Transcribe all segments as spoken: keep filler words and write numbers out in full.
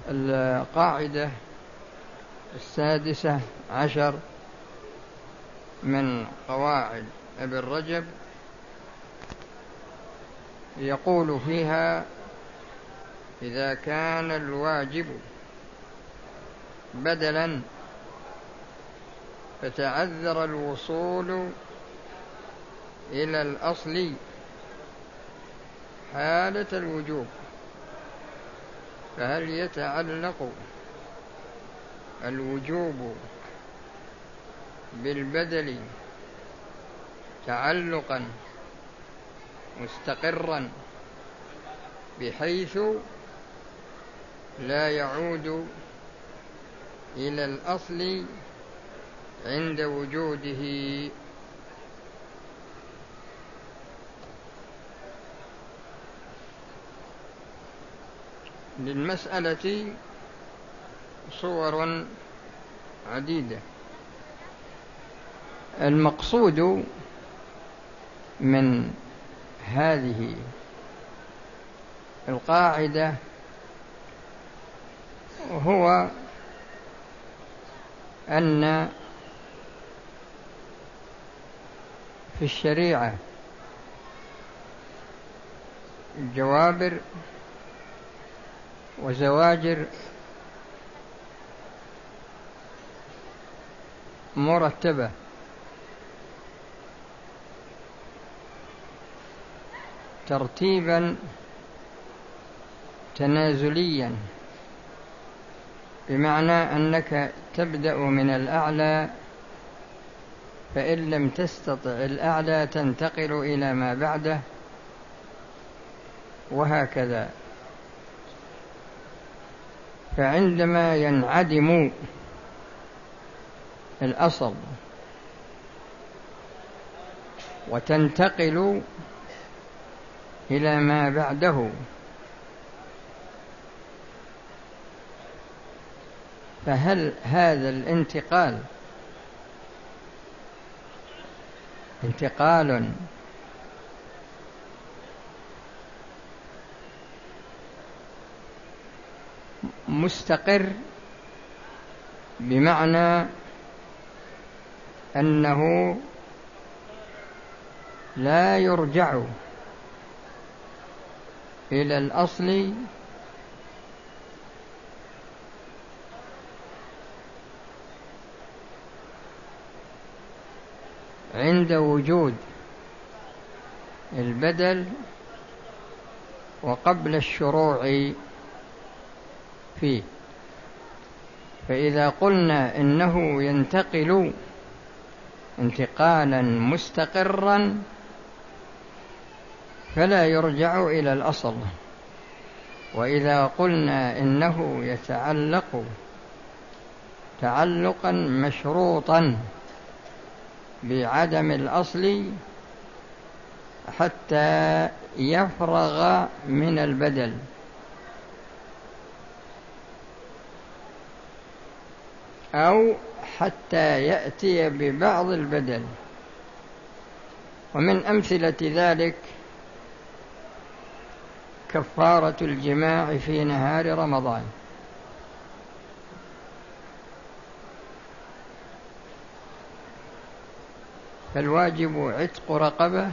القاعدة السادسة عشر من قواعد ابن رجب يقول فيها: إذا كان الواجب بدلا فتعذر الوصول إلى الأصل حالة الوجوب، فهل يتعلق الوجوب بالبدل تعلقا مستقرا بحيث لا يعود إلى الأصل عند وجوده؟ للمسألة صور عديدة. المقصود من هذه القاعدة هو أن في الشريعة جوابر وزواجر مرتبة، ترتيبا تنازليا، بمعنى أنك تبدأ من الأعلى، فإن لم تستطع الأعلى تنتقل إلى ما بعده، وهكذا. فعندما ينعدم الأصل وتنتقل إلى ما بعده، فهل هذا الانتقال انتقال مستقر، بمعنى أنه لا يرجع إلى الأصل عند وجود البدل وقبل الشروع فيه؟ فإذا قلنا إنه ينتقل انتقالا مستقرا فلا يرجع إلى الأصل، وإذا قلنا إنه يتعلق تعلقا مشروطا بعدم الأصل حتى يفرغ من البدل، أو حتى يأتي ببعض البدل. ومن أمثلة ذلك كفارة الجماع في نهار رمضان، فالواجب عتق رقبة،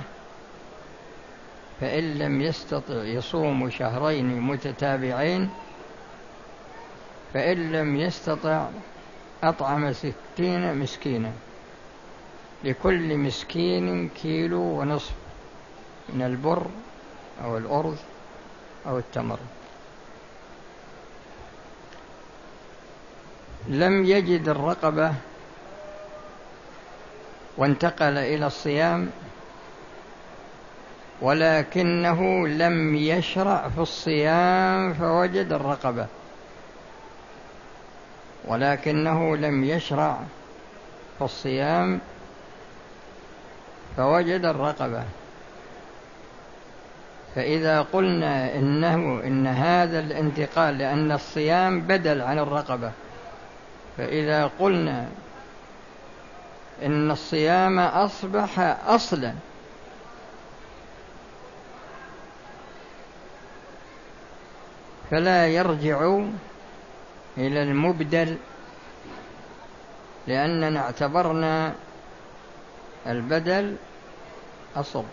فإن لم يستطع يصوم شهرين متتابعين، فإن لم يستطع أطعم ستين مسكينا، لكل مسكين كيلو ونصف من البر أو الأرز أو التمر. لم يجد الرقبة وانتقل إلى الصيام، ولكنه لم يشرع في الصيام فوجد الرقبة ولكنه لم يشرع في الصيام فوجد الرقبة فإذا قلنا إنه إن هذا الانتقال، لأن الصيام بدل عن الرقبة، فإذا قلنا إن الصيام أصبح أصلا فلا يرجع إلى المبدل، لأننا اعتبرنا البدل أصل.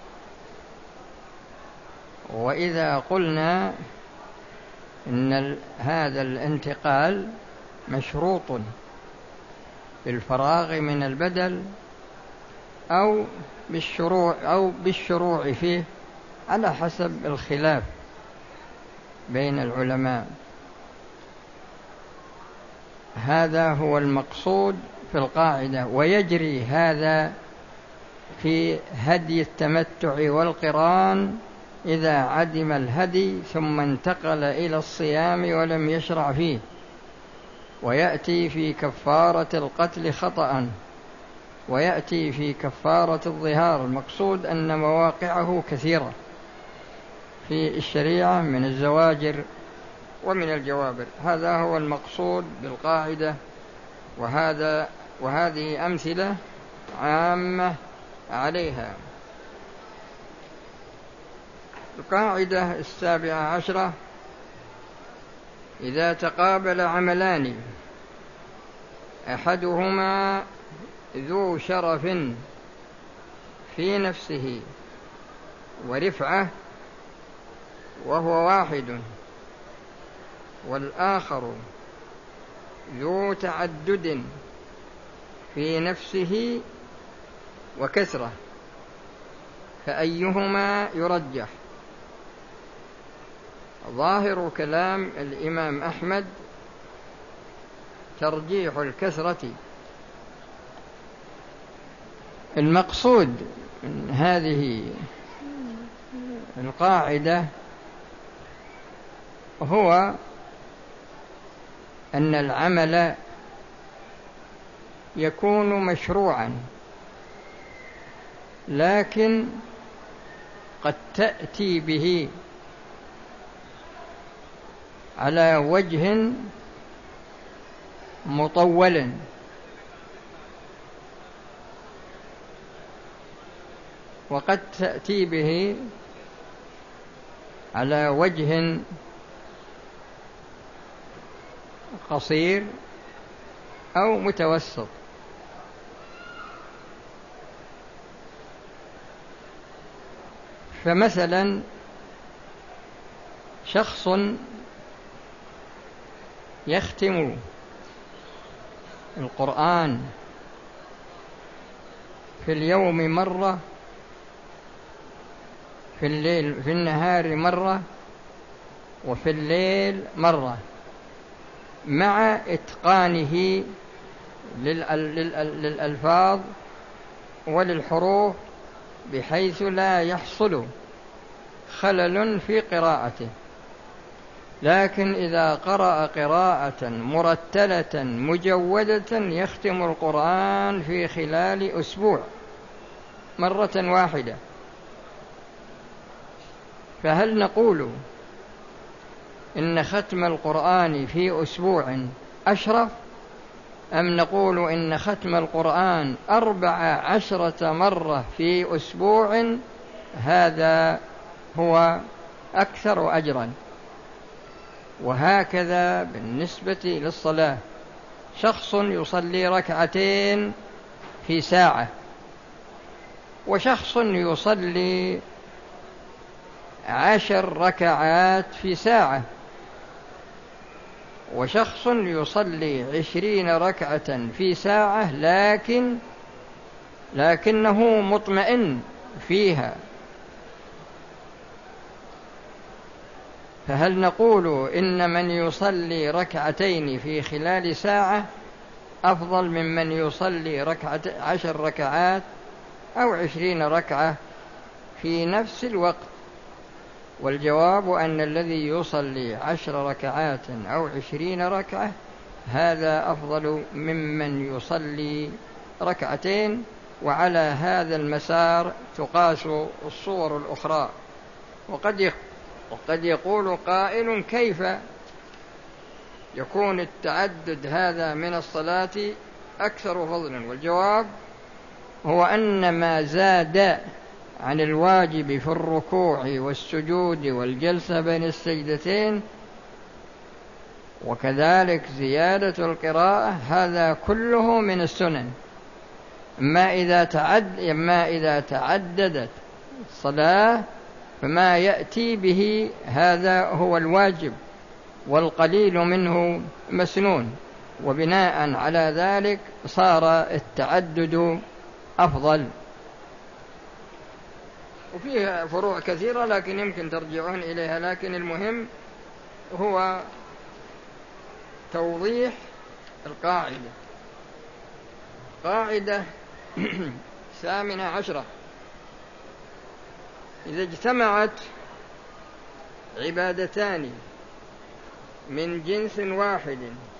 وإذا قلنا إن هذا الانتقال مشروط بالفراغ من البدل أو بالشروع أو بالشروع فيه على حسب الخلاف بين العلماء، هذا هو المقصود في القاعدة. ويجري هذا في هدي التمتع والقران إذا عدم الهدي ثم انتقل إلى الصيام ولم يشرع فيه، ويأتي في كفارة القتل خطأ، ويأتي في كفارة الظهار. المقصود أن مواقعه كثيرة في الشريعة من الزواجر ومن الجوابر. هذا هو المقصود بالقاعدة، وهذا وهذه أمثلة عامة عليها. القاعدة السابعة عشرة: إذا تقابل عملان أحدهما ذو شرف في نفسه ورفعة وهو واحد، والآخر ذو تعدد في نفسه وكثرة، فأيهما يرجح؟ ظاهر كلام الإمام أحمد ترجيح الكثرة. المقصود من هذه القاعدة هو أن العمل يكون مشروعا، لكن قد تأتي به على وجه مطول، وقد تأتي به على وجه قصير أو متوسط. فمثلا شخص يختم القرآن في اليوم مرة، في الليل في النهار مرة، وفي الليل مرة، مع إتقانه للألفاظ وللحروف بحيث لا يحصل خلل في قراءته. لكن إذا قرأ قراءة مرتلة مجودة يختم القرآن في خلال أسبوع مرة واحدة، فهل نقول إن ختم القرآن في أسبوع أشرف، أم نقول إن ختم القرآن أربع عشرة مرة في أسبوع هذا هو أكثر أجرا؟ وهكذا بالنسبة للصلاة، شخص يصلي ركعتين في ساعة، وشخص يصلي عشر ركعات في ساعة، وشخص يصلي عشرين ركعة في ساعة، لكن لكنه مطمئن فيها. فهل نقول إن من يصلي ركعتين في خلال ساعة أفضل ممن يصلي ركعة عشر ركعات أو عشرين ركعة في نفس الوقت؟ والجواب أن الذي يصلي عشر ركعات أو عشرين ركعة هذا أفضل ممن يصلي ركعتين. وعلى هذا المسار تقاس الصور الأخرى. وقد وقد يقول قائل: كيف يكون التعدد هذا من الصلاة أكثر فضلا؟ والجواب هو أن ما زاد عن الواجب في الركوع والسجود والجلسة بين السجدتين وكذلك زيادة القراءة هذا كله من السنن. ما إذا تعد ما إذا تعددت الصلاة فما يأتي به هذا هو الواجب، والقليل منه مسنون، وبناء على ذلك صار التعدد أفضل. وفيها فروع كثيرة لكن يمكن ترجعون إليها، لكن المهم هو توضيح القاعدة. قاعدة ثامنة عشرة: إذا اجتمعت عبادتان من جنس واحد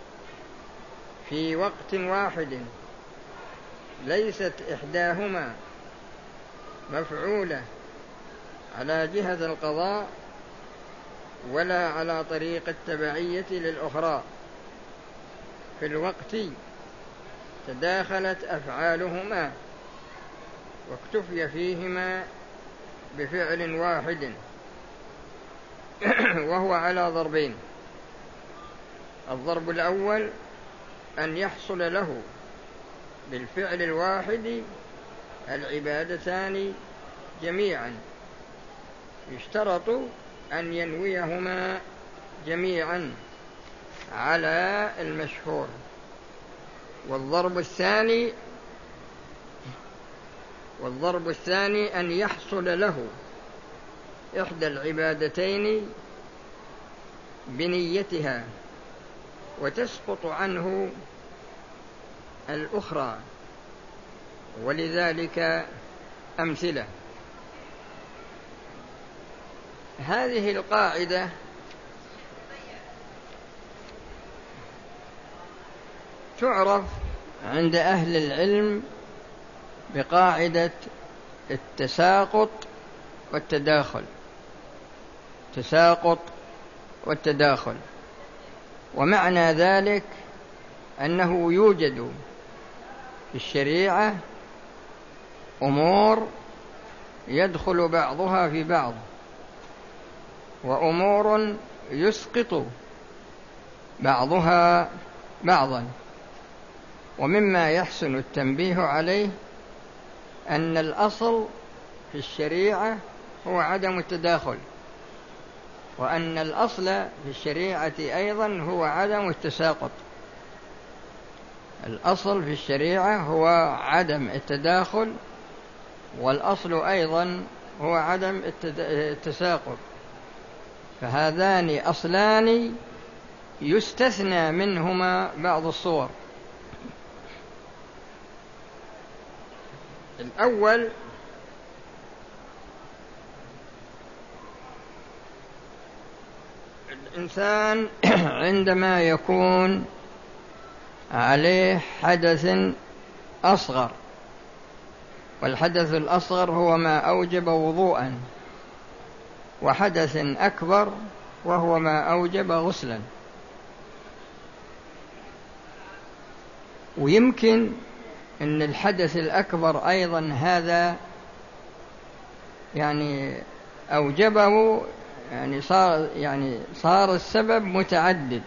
في وقت واحد ليست إحداهما مفعولة على جهة القضاء ولا على طريق التبعية للأخرى في الوقت تداخلت أفعالهما واكتفي فيهما بفعل واحد، وهو على ضربين: الضرب الأول أن يحصل له بالفعل الواحد العبادتان جميعا، يشترط أن ينويهما جميعا على المشهور. والضرب الثاني والضرب الثاني أن يحصل له إحدى العبادتين بنيتها وتسقط عنه الأخرى، ولذلك أمثلة. هذه القاعدة تعرف عند أهل العلم بقاعدة التساقط والتداخل. تساقط والتداخل، ومعنى ذلك أنه يوجد في الشريعة أمور يدخل بعضها في بعض، وأمور يسقط بعضها بعضا. ومما يحسن التنبيه عليه أن الأصل في الشريعة هو عدم التداخل، وأن الأصل في الشريعة أيضا هو عدم التساقط. الأصل في الشريعة هو عدم التداخل، والأصل أيضا هو عدم التساقط، فهذان أصلان يستثنى منهما بعض الصور. الأول الإنسان عندما يكون عليه حدث أصغر، والحدث الأصغر هو ما أوجب وضوءا، وحدث أكبر وهو ما أوجب غسلا. ويمكن أن الحدث الأكبر أيضا هذا يعني أوجبه، يعني صار يعني صار السبب متعدد،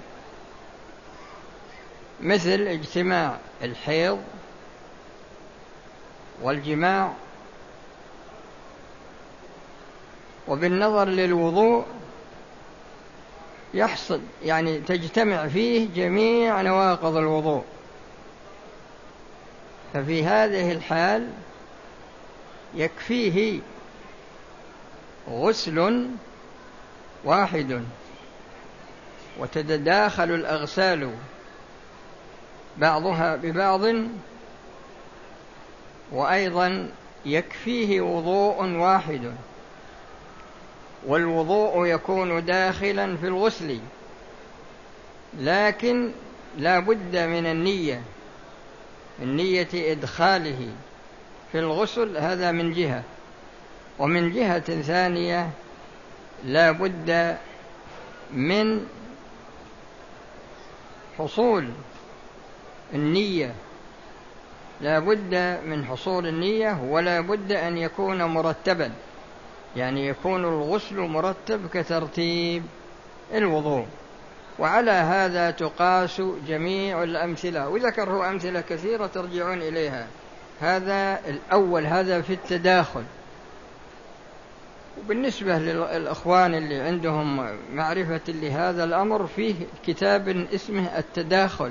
مثل اجتماع الحيض والجماع. وبالنظر للوضوء يحصل يعني تجتمع فيه جميع نواقض الوضوء، ففي هذه الحال يكفيه غسل واحد وتتداخل الأغسال بعضها ببعض، وأيضا يكفيه وضوء واحد، والوضوء يكون داخلا في الغسل، لكن لا بد من النية، النية إدخاله في الغسل، هذا من جهة. ومن جهة ثانية لا بد من حصول النية، لا بد من حصول النية، ولا بد أن يكون مرتبا، يعني يكون الغسل مرتب كترتيب الوضوء. وعلى هذا تقاس جميع الأمثلة، وذكره أمثلة كثيرة ترجعون إليها. هذا الأول، هذا في التداخل. وبالنسبة للأخوان اللي عندهم معرفة لهذا الأمر، فيه كتاب اسمه التداخل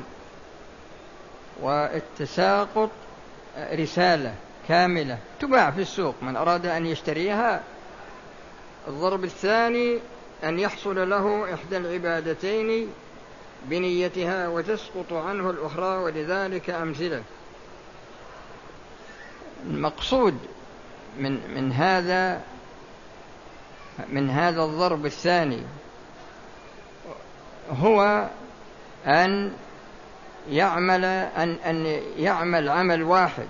والتساقط، رسالة كاملة تباع في السوق، من أراد أن يشتريها. الضرب الثاني أن يحصل له إحدى العبادتين بنيتها وتسقط عنه الأخرى، ولذلك أمثلة. المقصود من من هذا من هذا الضرب الثاني هو أن يعمل أن أن يعمل عمل واحد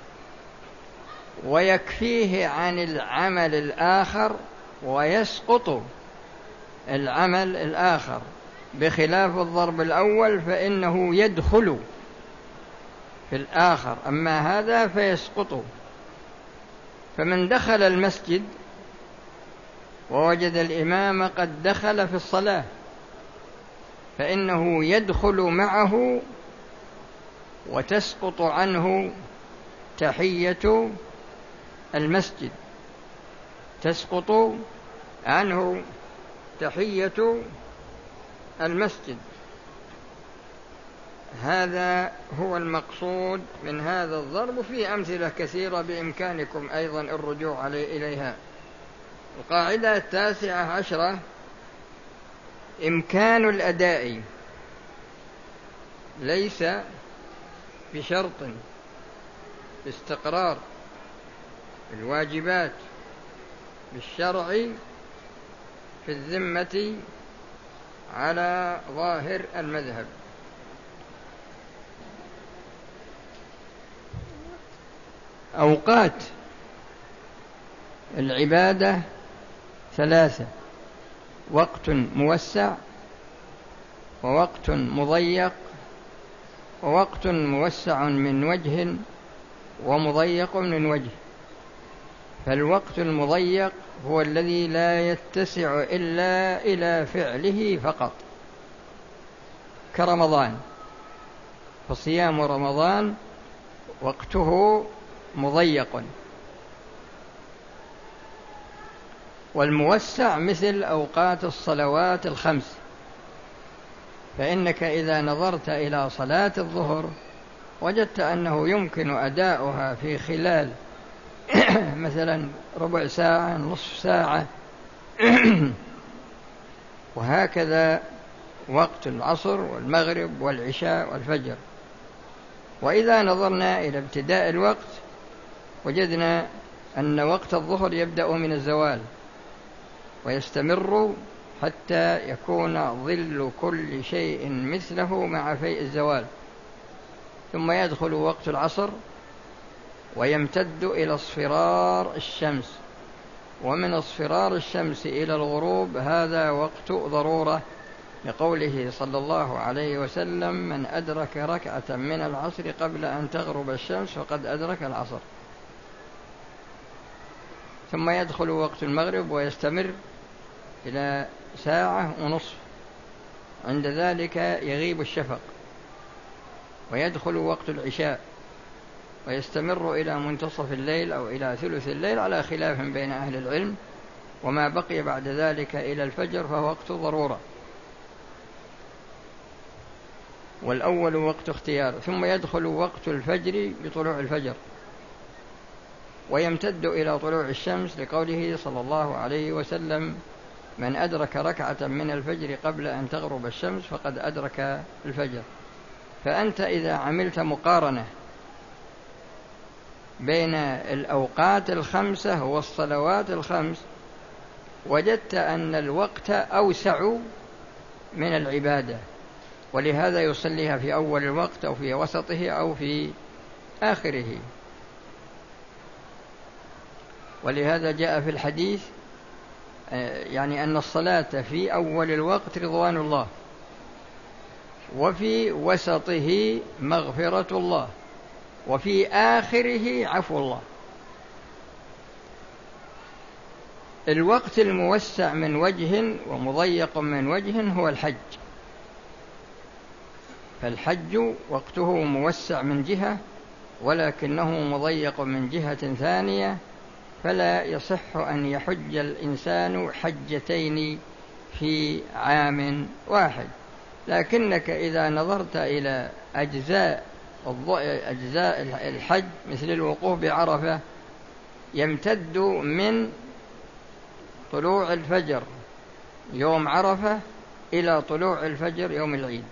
ويكفيه عن العمل الآخر، ويسقط العمل الآخر، بخلاف الضرب الأول فإنه يدخل في الآخر، أما هذا فيسقط. فمن دخل المسجد ووجد الإمام قد دخل في الصلاة فإنه يدخل معه وتسقط عنه تحية المسجد، تسقط عنه تحية المسجد. هذا هو المقصود من هذا الضرب. في أمثلة كثيرة بإمكانكم أيضا الرجوع إليها. القاعدة التاسعة عشرة: إمكان الأداء ليس بشرط استقرار الواجبات بالشرع في الذمة على ظاهر المذهب. أوقات العبادة ثلاثة: وقت موسع، ووقت مضيق، ووقت موسع من وجه ومضيق من وجه. فالوقت المضيق هو الذي لا يتسع إلا إلى فعله فقط، كرمضان، فصيام رمضان وقته مضيق. والموسع مثل أوقات الصلوات الخمس، فإنك إذا نظرت إلى صلاة الظهر وجدت أنه يمكن أداؤها في خلال مثلا ربع ساعة، نصف ساعة وهكذا وقت العصر والمغرب والعشاء والفجر. وإذا نظرنا إلى ابتداء الوقت وجدنا أن وقت الظهر يبدأ من الزوال ويستمر حتى يكون ظل كل شيء مثله مع فيء الزوال، ثم يدخل وقت العصر ويمتد إلى اصفرار الشمس، ومن اصفرار الشمس إلى الغروب هذا وقت ضرورة، لقوله صلى الله عليه وسلم: من أدرك ركعة من العصر قبل أن تغرب الشمس فقد أدرك العصر. ثم يدخل وقت المغرب ويستمر إلى ساعة ونصف، عند ذلك يغيب الشفق، ويدخل وقت العشاء ويستمر إلى منتصف الليل أو إلى ثلث الليل على خلاف بين أهل العلم، وما بقي بعد ذلك إلى الفجر فهو وقت ضرورة، والأول وقت اختيار. ثم يدخل وقت الفجر بطلوع الفجر ويمتد إلى طلوع الشمس، لقوله صلى الله عليه وسلم: من أدرك ركعة من الفجر قبل أن تغرب الشمس فقد أدرك الفجر. فأنت إذا عملت مقارنة بين الأوقات الخمسة والصلوات الخمس وجدت أن الوقت أوسع من العبادة، ولهذا يصليها في أول الوقت أو في وسطه أو في آخره. ولهذا جاء في الحديث يعني أن الصلاة في أول الوقت رضوان الله، وفي وسطه مغفرة الله، وفي آخره عفو الله. الوقت الموسع من وجه ومضيق من وجه هو الحج، فالحج وقته موسع من جهة ولكنه مضيق من جهة ثانية، فلا يصح أن يحج الإنسان حجتين في عام واحد. لكنك إذا نظرت إلى أجزاء أجزاء الحج مثل الوقوف بعرفة يمتد من طلوع الفجر يوم عرفة إلى طلوع الفجر يوم العيد،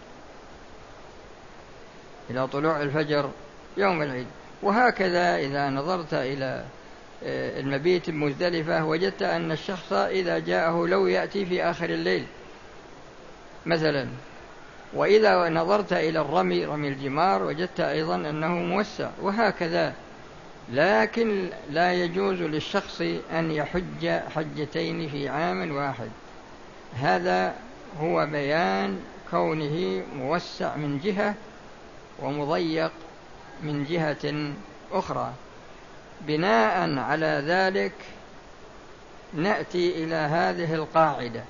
إلى طلوع الفجر يوم العيد. وهكذا إذا نظرت إلى المبيت بمزدلفة وجدت أن الشخص إذا جاءه لو يأتي في آخر الليل مثلا. وإذا نظرت إلى الرمي رمي الجمار وجدت أيضا أنه موسع، وهكذا. لكن لا يجوز للشخص أن يحج حجتين في عام واحد. هذا هو بيان كونه موسع من جهة ومضيق من جهة أخرى. بناء على ذلك نأتي إلى هذه القاعدة.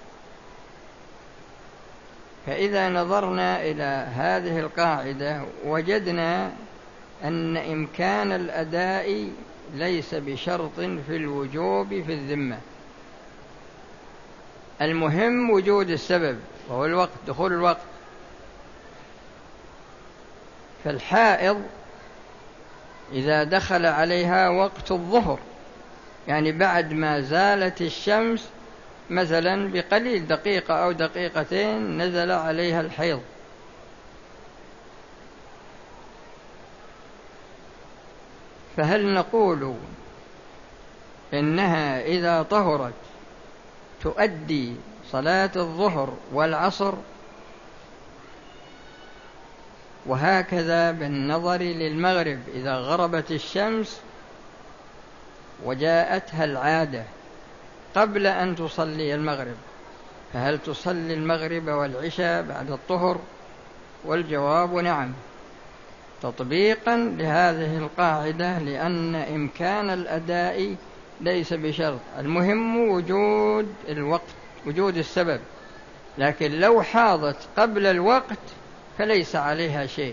فإذا نظرنا إلى هذه القاعدة وجدنا أن إمكان الأداء ليس بشرط في الوجوب في الذمة، المهم وجود السبب وهو الوقت، دخول الوقت. فالحائض إذا دخل عليها وقت الظهر، يعني بعد ما زالت الشمس مثلا بقليل دقيقة أو دقيقتين نزل عليها الحيض، فهل نقول إنها إذا طهرت تؤدي صلاة الظهر والعصر؟ وهكذا بالنظر للمغرب، إذا غربت الشمس وجاءتها العادة قبل أن تصلي المغرب، فهل تصلي المغرب والعشاء بعد الطهر؟ والجواب نعم، تطبيقا لهذه القاعدة، لأن إمكان الأداء ليس بشرط، المهم وجود الوقت، وجود السبب. لكن لو حاضت قبل الوقت فليس عليها شيء.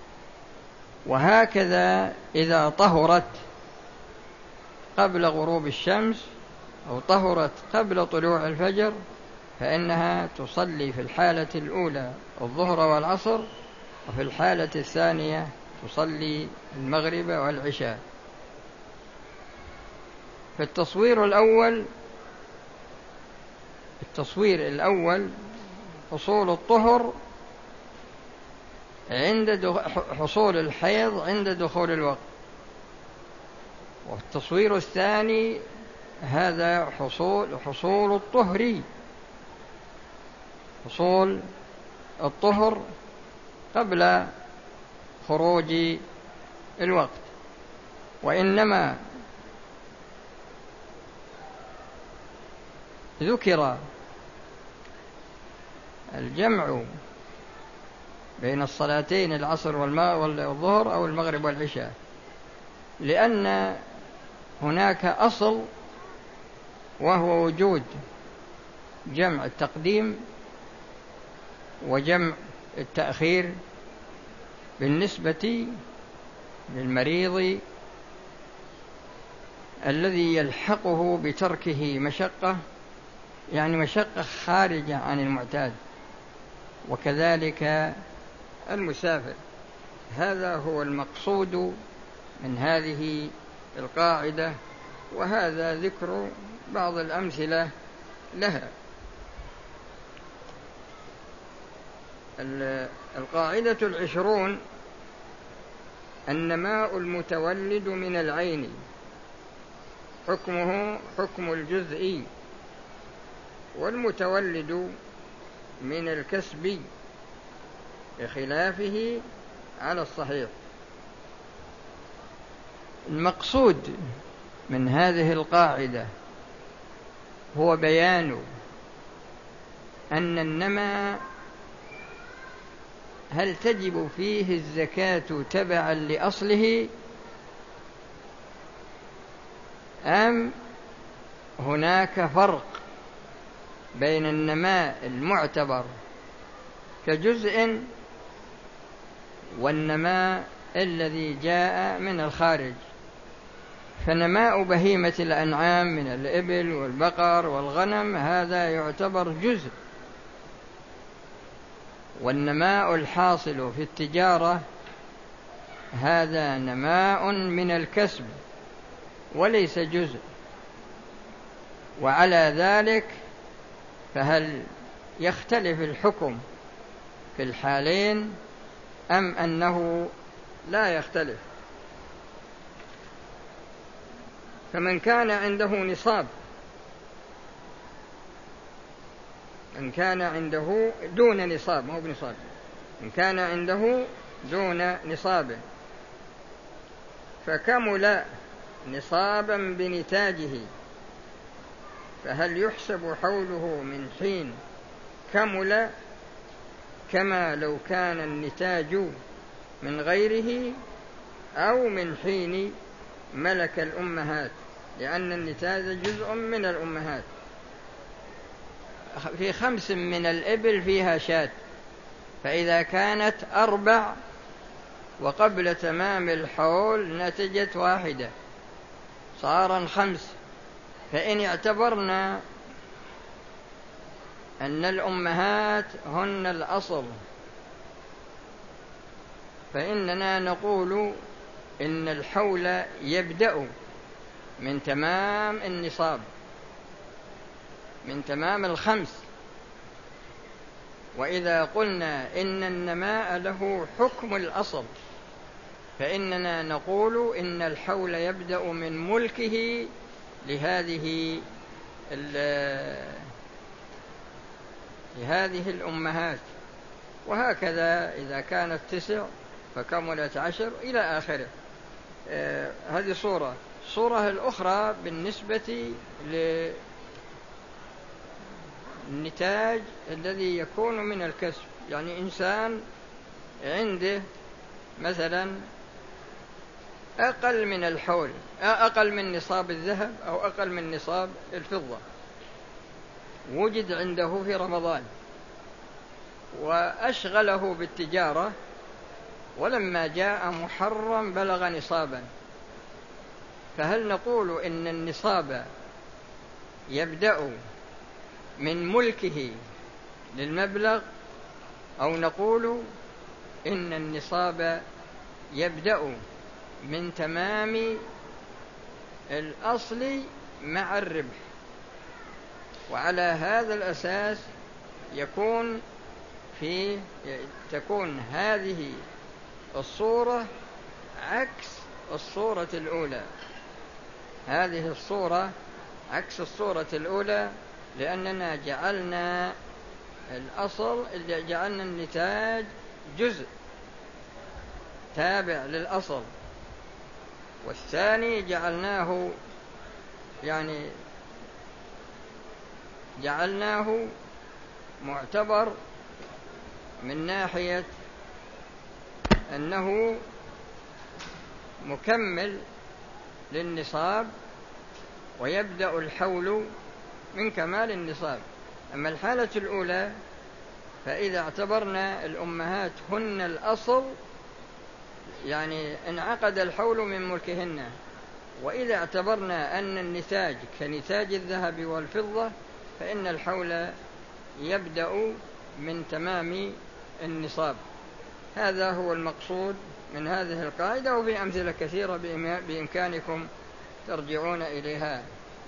وهكذا إذا طهرت قبل غروب الشمس أو طهرت قبل طلوع الفجر فإنها تصلي في الحالة الأولى الظهر والعصر، وفي الحالة الثانية تصلي المغرب والعشاء. في التصوير الأول التصوير الأول حصول الطهر عند حصول الحيض عند دخول الوقت، والتصوير الثاني هذا حصول حصول الطهر حصول الطهر قبل خروج الوقت. وإنما ذكر الجمع بين الصلاتين العصر والظهر أو المغرب والعشاء لأن هناك أصل، وهو وجود جمع التقديم وجمع التأخير بالنسبة للمريض الذي يلحقه بتركه مشقة، يعني مشقة خارجة عن المعتاد، وكذلك المسافر. هذا هو المقصود من هذه القاعدة، وهذا ذكر بعض الأمثلة لها. القاعدة العشرون: النماء المتولد من العين حكمه حكم الجزء، والمتولد من الكسب بخلافه على الصحيح. المقصود من هذه القاعدة هو بيان أن النماء هل تجب فيه الزكاة تبعا لأصله، أم هناك فرق بين النماء المعتبر كجزء والنماء الذي جاء من الخارج. فنماء بهيمة الأنعام من الإبل والبقر والغنم هذا يعتبر جزء، والنماء الحاصل في التجارة هذا نماء من الكسب وليس جزء. وعلى ذلك فهل يختلف الحكم في الحالين أم أنه لا يختلف؟ فمن كان عنده نصاب، من كان عنده دون نصاب، ما هو بنصاب، من كان عنده دون نصابه فكمل نصابا بنتاجه، فهل يحسب حوله من حين كمل كما لو كان النتاج من غيره أو من حين ملك الأمهات، لأن النتاج جزء من الأمهات. في خمس من الإبل فيها شاة، فإذا كانت أربع وقبل تمام الحول نتجت واحدة صار خمس، فإن اعتبرنا أن الأمهات هن الأصل فإننا نقول إن الحول يبدأ من تمام النصاب، من تمام الخمس. وإذا قلنا إن النماء له حكم الأصل فإننا نقول إن الحول يبدأ من ملكه لهذه لهذه الأمهات، وهكذا إذا كانت تسع فكملت عشر إلى آخره. آه هذه صورة. الصورة الأخرى بالنسبة للنتاج الذي يكون من الكسب، يعني إنسان عنده مثلا أقل من الحول، أقل من نصاب الذهب أو أقل من نصاب الفضة، وجد عنده في رمضان وأشغله بالتجارة، ولما جاء محرم بلغ نصابا، فهل نقول إن النصاب يبدأ من ملكه للمبلغ، أو نقول إن النصاب يبدأ من تمام الأصل مع الربح؟ وعلى هذا الأساس يكون في تكون هذه الصورة عكس الصورة الأولى، هذه الصورة عكس الصورة الأولى، لأننا جعلنا الأصل، جعلنا النتاج جزء تابع للأصل، والثاني جعلناه يعني جعلناه معتبر من ناحية أنه مكمل للنصاب ويبدأ الحول من كمال النصاب. أما الحالة الأولى فإذا اعتبرنا الأمهات هن الأصل يعني انعقد الحول من ملكهن، وإذا اعتبرنا أن النتاج كنتاج الذهب والفضة فإن الحول يبدأ من تمام النصاب. هذا هو المقصود من هذه القاعدة، وفي أمثلة كثيرة بإمكانكم ترجعون إليها.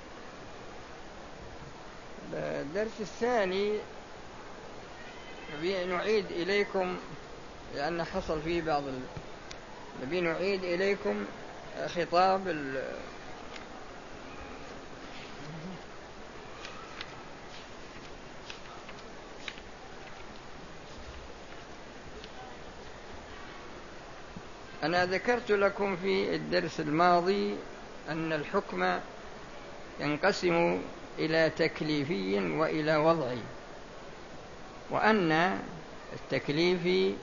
الدرس الثاني نبي نعيد إليكم، لأن حصل فيه بعض ال... نبي نعيد إليكم خطاب ال... أنا ذكرت لكم في الدرس الماضي أن الحكم ينقسم إلى تكليفي وإلى وضعي، وأن التكليفي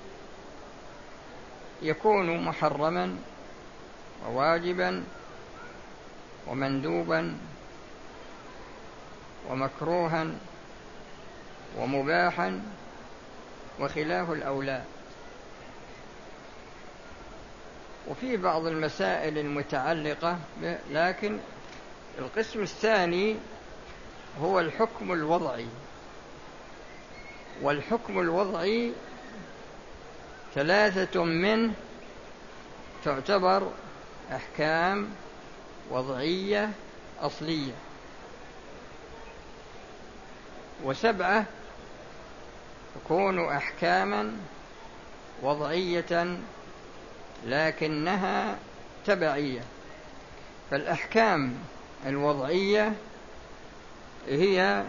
يكون محرما وواجبا ومندوبا ومكروها ومباحا وخلاف الأولى. وفي بعض المسائل المتعلقة به، لكن القسم الثاني هو الحكم الوضعي. والحكم الوضعي ثلاثة منه تعتبر أحكام وضعية أصلية، وسبعة تكون أحكاما وضعية لكنها تبعية. فالأحكام الوضعية هي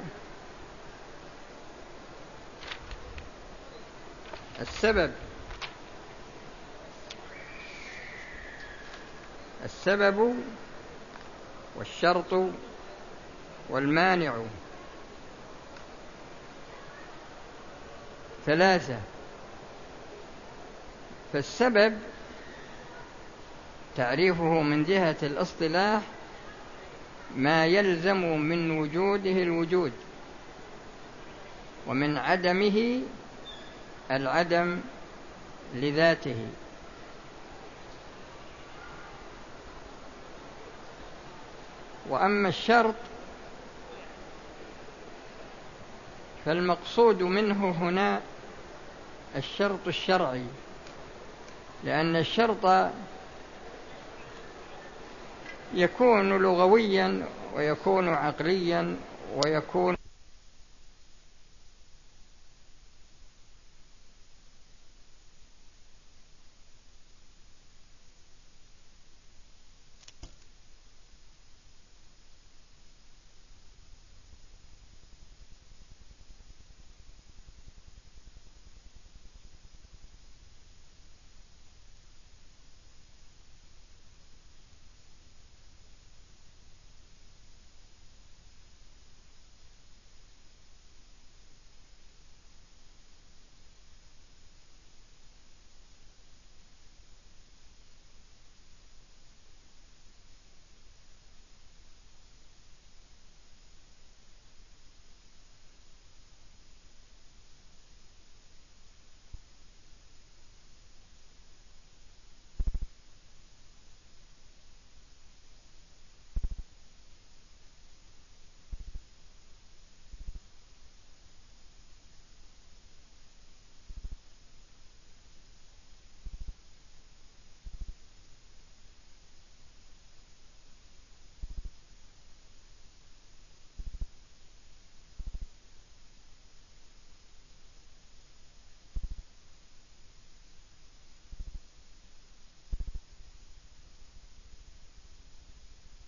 السبب السبب والشرط والمانع، ثلاثة. فالسبب تعريفه من جهة الاصطلاح ما يلزم من وجوده الوجود، ومن عدمه العدم لذاته. وأما الشرط فالمقصود منه هنا الشرط الشرعي، لأن الشرط يكون لغويا ويكون عقليا ويكون